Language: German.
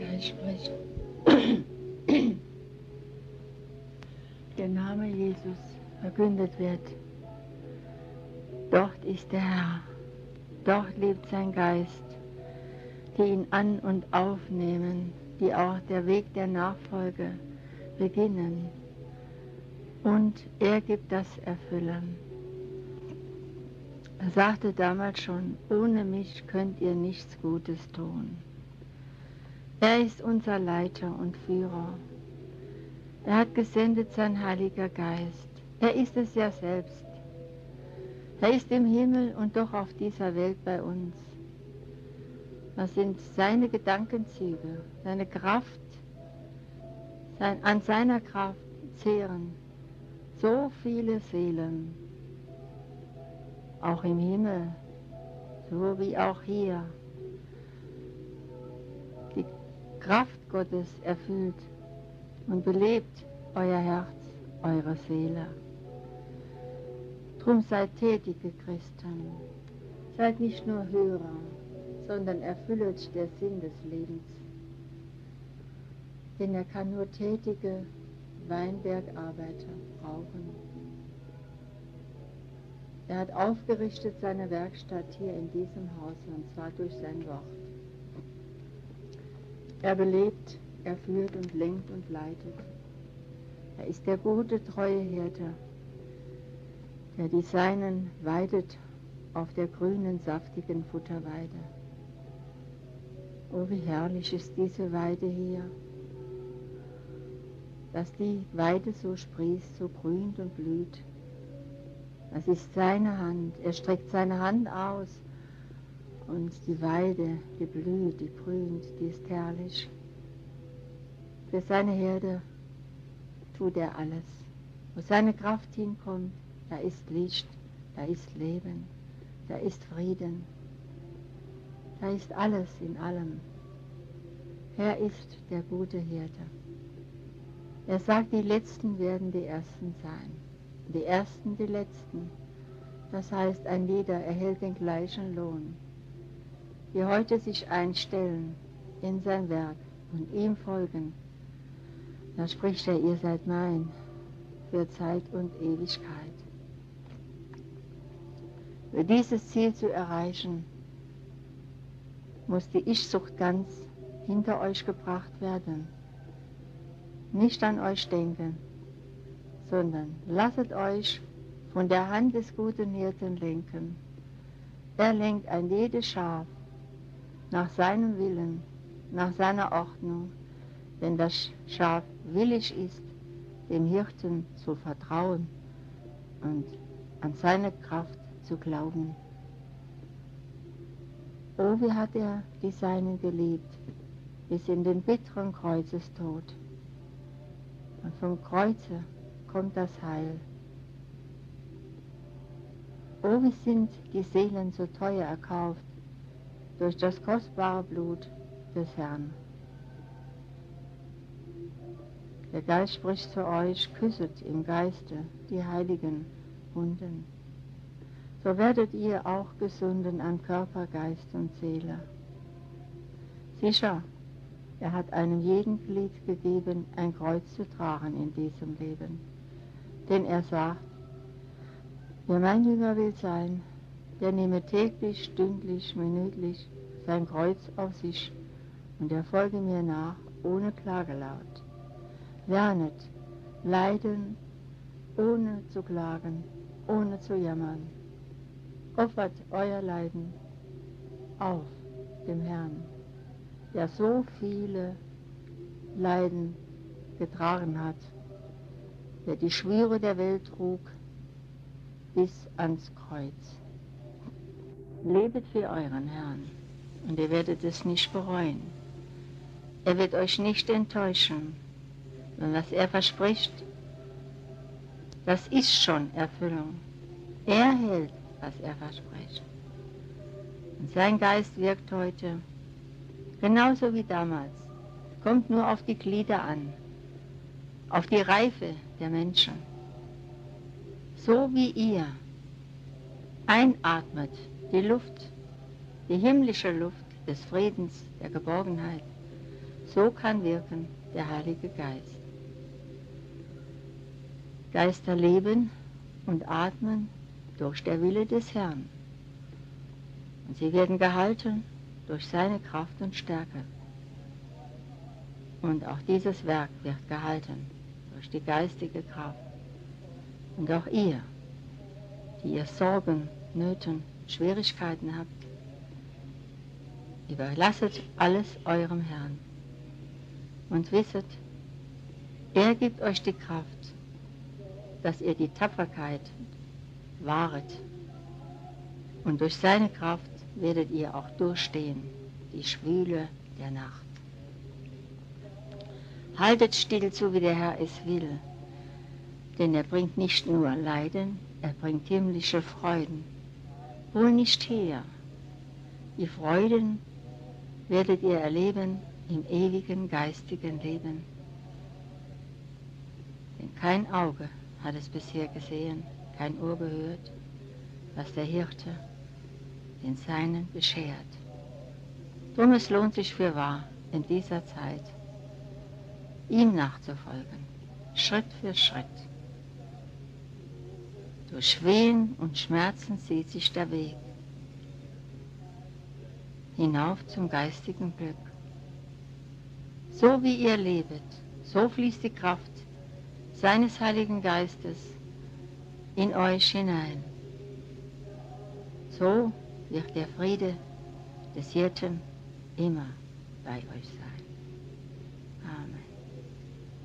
Geist spricht. Der Name Jesus verkündet wird. Dort ist der Herr. Dort lebt sein Geist, die ihn an- und aufnehmen, die auch der Weg der Nachfolge beginnen. Und er gibt das Erfüllen. Er sagte damals schon, ohne mich könnt ihr nichts Gutes tun. Er ist unser Leiter und Führer. Er hat gesendet sein Heiliger Geist. Er ist es ja selbst. Er ist im Himmel und doch auf dieser Welt bei uns. Das sind seine Gedankenzüge, seine Kraft, an seiner Kraft zehren so viele Seelen, auch im Himmel, so wie auch hier. Die Kraft Gottes erfüllt und belebt euer Herz, eure Seele. Drum seid tätige Christen, seid nicht nur Hörer, sondern erfüllet der Sinn des Lebens. Denn er kann nur tätige Weinbergarbeiter brauchen. Er hat aufgerichtet seine Werkstatt hier in diesem Haus, und zwar durch sein Wort. Er belebt, er führt und lenkt und leitet. Er ist der gute, treue Hirte, der die Seinen weidet auf der grünen, saftigen Futterweide. Oh, wie herrlich ist diese Weide hier, dass die Weide so sprießt, so grünt und blüht. Das ist seine Hand. Er streckt seine Hand aus und die Weide, die blüht, die grünt, die ist herrlich. Für seine Herde tut er alles. Wo seine Kraft hinkommt, da ist Licht, da ist Leben, da ist Frieden, da ist alles in allem. Er ist der gute Hirte. Er sagt, die Letzten werden die Ersten sein, die Ersten die Letzten. Das heißt, ein jeder erhält den gleichen Lohn. Die heute sich einstellen in sein Werk und ihm folgen, da spricht er, ihr seid mein, für Zeit und Ewigkeit. Für dieses Ziel zu erreichen, muss die Ich-Sucht ganz hinter euch gebracht werden. Nicht an euch denken, sondern lasset euch von der Hand des guten Hirten lenken. Er lenkt ein jedes Schaf nach seinem Willen, nach seiner Ordnung, wenn das Schaf willig ist, dem Hirten zu vertrauen und an seine Kraft zu glauben. Oh, wie hat er die Seinen geliebt, bis in den bitteren Kreuzestod. Und vom Kreuze kommt das Heil. Oh, wie sind die Seelen so teuer erkauft durch das kostbare Blut des Herrn. Der Geist spricht zu euch, küsset im Geiste die heiligen Wunden. So werdet ihr auch gesunden an Körper, Geist und Seele. Sicher, er hat einem jeden Glied gegeben, ein Kreuz zu tragen in diesem Leben. Denn er sagt, wer mein Jünger will sein, der nehme täglich, stündlich, minütlich sein Kreuz auf sich und er folge mir nach ohne Klagelaut. Lernet, leiden, ohne zu klagen, ohne zu jammern. Opfert euer Leiden auf dem Herrn, der so viele Leiden getragen hat, der die Schwüre der Welt trug bis ans Kreuz. Lebet für euren Herrn und ihr werdet es nicht bereuen. Er wird euch nicht enttäuschen, denn was er verspricht, das ist schon Erfüllung. Er hält, was er verspricht. Und sein Geist wirkt heute genauso wie damals. Kommt nur auf die Glieder an, auf die Reife der Menschen. So wie ihr einatmet die Luft, die himmlische Luft des Friedens, der Geborgenheit, So kann wirken der Heilige Geist. Geister leben und atmen durch der Wille des Herrn. Und sie werden gehalten durch seine Kraft und Stärke. Und auch dieses Werk wird gehalten durch die geistige Kraft. Und auch ihr, die ihr Sorgen, Nöten, Schwierigkeiten habt, überlasset alles eurem Herrn und wisset, er gibt euch die Kraft, dass ihr die Tapferkeit wahret. Und durch seine Kraft werdet ihr auch durchstehen, die Schwüle der Nacht. Haltet still, so wie der Herr es will, denn er bringt nicht nur Leiden, er bringt himmlische Freuden. Wohl nicht her, die Freuden werdet ihr erleben im ewigen geistigen Leben. Denn kein Auge hat es bisher gesehen, kein Ohr gehört, was der Hirte den Seinen beschert. Drum es lohnt sich fürwahr in dieser Zeit, ihm nachzufolgen, Schritt für Schritt. Durch Wehen und Schmerzen zieht sich der Weg hinauf zum geistigen Glück. So wie ihr lebet, so fließt die Kraft seines Heiligen Geistes in euch hinein. So wird der Friede des Hirten immer bei euch sein. Amen.